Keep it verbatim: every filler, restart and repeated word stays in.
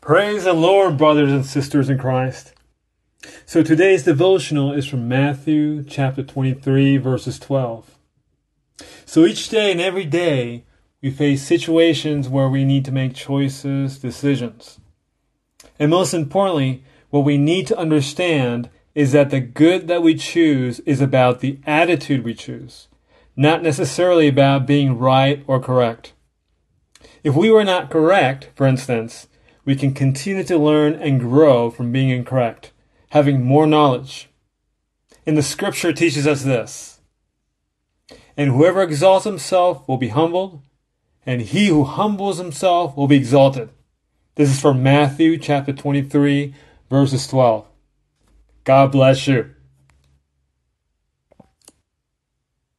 Praise the Lord, brothers and sisters in Christ. So today's devotional is from Matthew chapter twenty-three, verses twelve. So each day and every day, we face situations where we need to make choices, decisions. And most importantly, what we need to understand is that the good that we choose is about the attitude we choose, not necessarily about being right or correct. If we were not correct, for instance, we can continue to learn and grow from being incorrect, having more knowledge. And the scripture teaches us this: and whoever exalts himself will be humbled, and he who humbles himself will be exalted. This is from Matthew chapter twenty-three, verses twelve. God bless you.